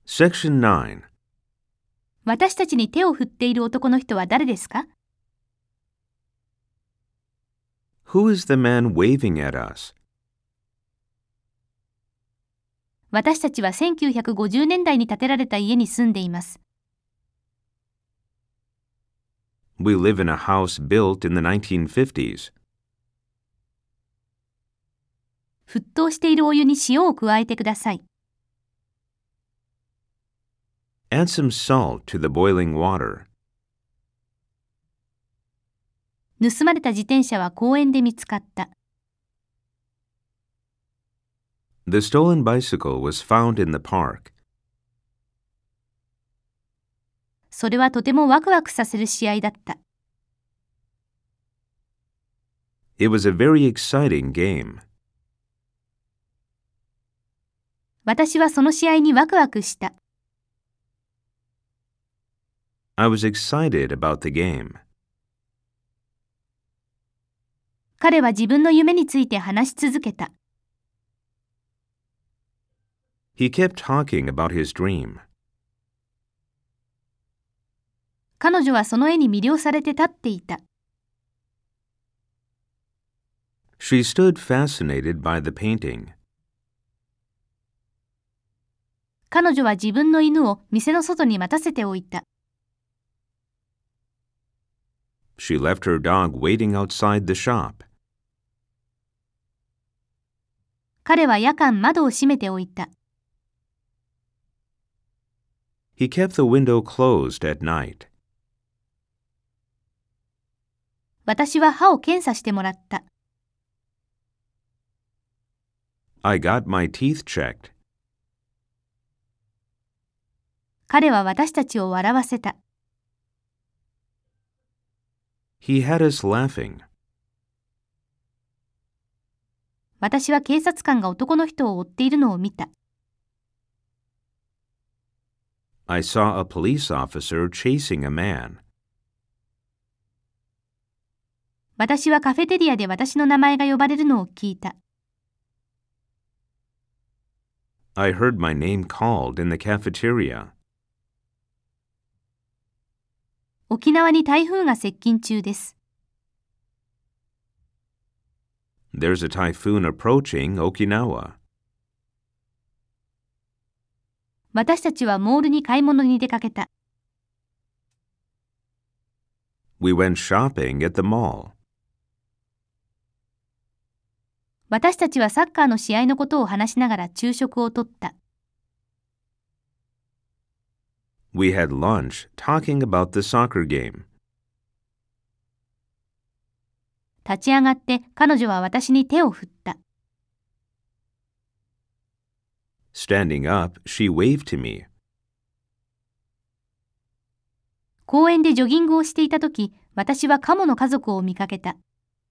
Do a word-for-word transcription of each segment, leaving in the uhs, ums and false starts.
Section nine. 私たちに手を振っている男の人は誰ですか？ Who is the man waving at us? 私たちはせんきゅうひゃくごじゅうねんだいに建てられた家に住んでいます。 We live in a house built in the nineteen fifties. 沸騰しているお湯に塩を加えてください。 Add some salt to the boiling water. 盗まれた自転車は公園で見つかった。 The stolen bicycle was found in the park. それはとてもワクワクさせる試合だった。 It was a very exciting game. 私はその試合にワクワクした。 I was excited about the game. 彼は自分の夢について話し続けた。 He kept talking about his dream. 彼女はその絵に魅了されて立っていた。 She stood fascinated by the painting. 彼女は自分の犬を店の外に待たせておいた。 She left her dog waiting outside the shop. 彼は夜間窓を閉めておいた。 He kept the window closed at night. 私は歯を検査してもらった。 I got my teeth checked. 彼は私たちを笑わせた。 He had us laughing. 私は警察官が男の人を追っているのを見た。 I saw a police officer chasing a man. 私はカフェテリアで私の名前が呼ばれるのを聞いた。 I heard my name called in the cafeteria. 沖縄に台風が接近中です。 There's a typhoon approaching Okinawa. 私たちはモールに買い物に出かけた。 We went shopping at the mall. 私たちはサッカーの試合のことを話しながら昼食をとった。 We had lunch talking about the soccer game. 立ち上がって彼女は私に手を振った。 Standing up, she waved to me. 公園でジョギングをしていたとき、私はカモの家族を見かけた。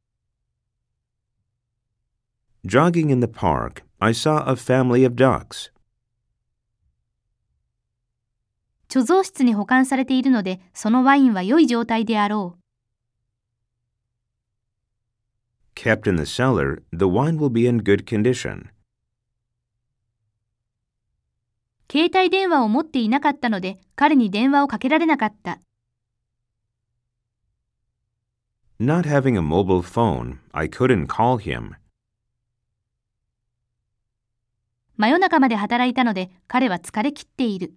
Jogging in the park, I saw a family of ducks. 貯蔵室に保管されているので、そのワインは良い状態であろう。 Kept in the cellar, the wine will be in good condition. 携帯電話を持っていなかったので、彼に電話をかけられなかった。 Not having a mobile phone, I couldn't call him. 真夜中まで働いたので、彼は疲れ切っている。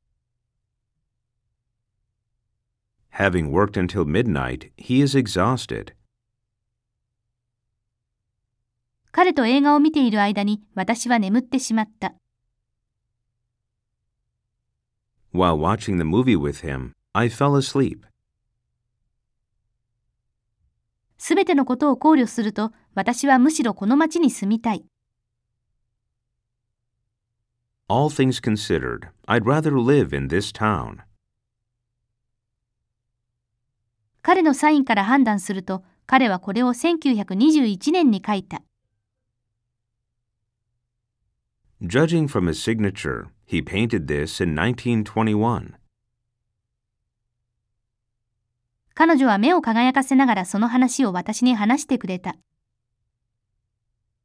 Having worked until midnight, he is exhausted. 彼と映画を見ている間に、私は眠ってしまった。 While watching the movie with him, I fell asleep. すべてのことを考慮すると、私はむしろこの町に住みたい。 All things considered, I'd rather live in this town. 彼のサインから判断すると、彼はこれをせんきゅうひゃくにじゅういちねんに書いた。 Judging from his signature, he painted this in nineteen twenty-one. 彼女は目を輝かせながらその話を私に話してくれた。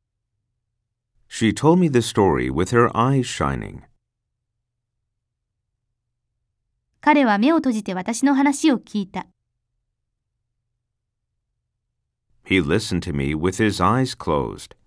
She told me the story with her eyes shining. 彼は目を閉じて私の話を聞いた。 He listened to me with his eyes closed.